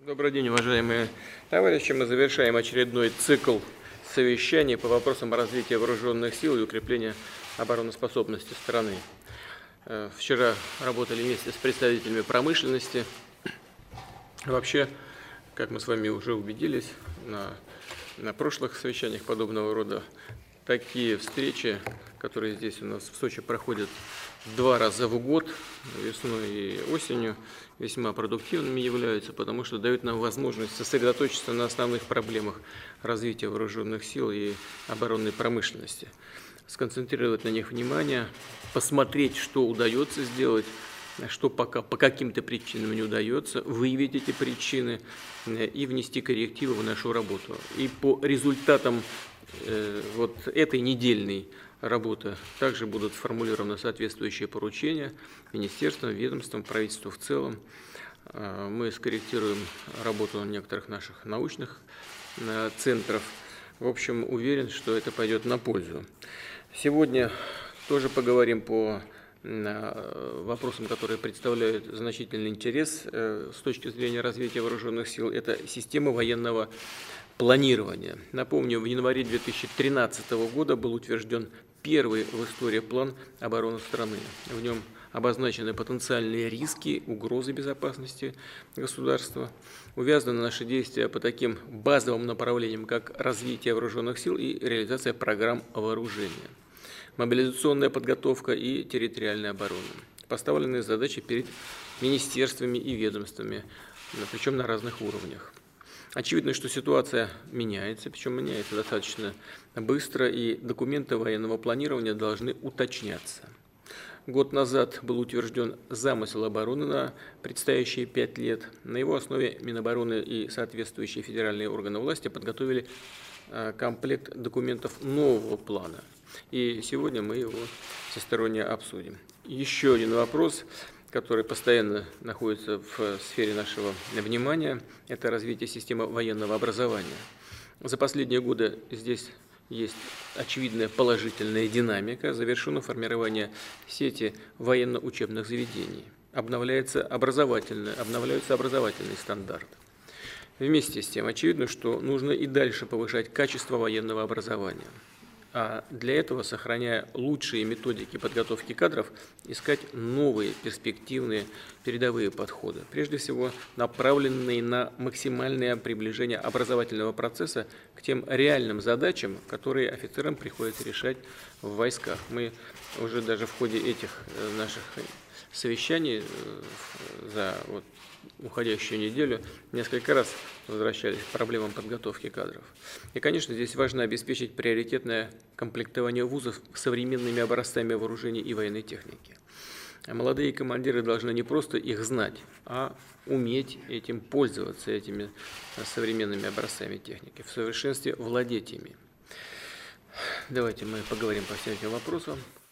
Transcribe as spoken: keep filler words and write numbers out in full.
Добрый день, уважаемые товарищи. Мы завершаем очередной цикл совещаний по вопросам развития вооруженных сил и укрепления обороноспособности страны. Вчера работали вместе с представителями промышленности. Вообще, как мы с вами уже убедились на, на прошлых совещаниях подобного рода, такие встречи, которые здесь у нас в Сочи проходят два раза в год, весной и осенью, весьма продуктивными являются, потому что дают нам возможность сосредоточиться на основных проблемах развития вооруженных сил и оборонной промышленности, сконцентрировать на них внимание, посмотреть, что удается сделать, что пока по каким-то причинам не удается, выявить эти причины и внести коррективы в нашу работу. И по результатам э, вот этой недельной работы также будут сформулированы соответствующие поручения министерствам, ведомствам, правительству в целом. Мы скорректируем работу некоторых наших научных центров. В общем, уверен, что это пойдет на пользу. Сегодня тоже поговорим по вопросам, которые представляют значительный интерес с точки зрения развития вооруженных сил. Это система военного планирования. Напомню, в январе две тысячи тринадцатого года был утвержден первый в истории план обороны страны. В нем обозначены потенциальные риски, угрозы безопасности государства. Увязаны наши действия по таким базовым направлениям, как развитие вооруженных сил и реализация программ вооружения, мобилизационная подготовка и территориальная оборона. Поставленные задачи перед министерствами и ведомствами, причем на разных уровнях. Очевидно, что ситуация меняется, причем меняется достаточно быстро, и документы военного планирования должны уточняться. Год назад был утвержден замысел обороны на предстоящие пять лет. На его основе Минобороны и соответствующие федеральные органы власти подготовили комплект документов нового плана. И сегодня мы его всесторонне обсудим. Еще один вопрос, который постоянно находится в сфере нашего внимания, это развитие системы военного образования. За последние годы здесь есть очевидная положительная динамика, завершено формирование сети военно-учебных заведений, обновляется образовательный, обновляются образовательные стандарты. Вместе с тем очевидно, что нужно и дальше повышать качество военного образования. А для этого, сохраняя лучшие методики подготовки кадров, искать новые перспективные передовые подходы, прежде всего направленные на максимальное приближение образовательного процесса к тем реальным задачам, которые офицерам приходится решать в войсках. Мы уже даже в ходе этих наших совещаний за вот уходящую неделю несколько раз возвращались к проблемам подготовки кадров. И, конечно, здесь важно обеспечить приоритетное комплектование вузов современными образцами вооружений и военной техники. А молодые командиры должны не просто их знать, а уметь этим пользоваться, этими современными образцами техники, в совершенстве владеть ими. Давайте мы поговорим по всем этим вопросам.